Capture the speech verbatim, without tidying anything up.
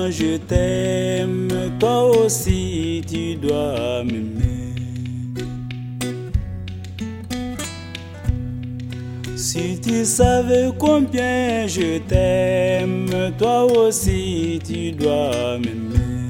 combien je t'aime, toi aussi tu dois m'aimer. Si tu savais combien je t'aime, toi aussi tu dois m'aimer.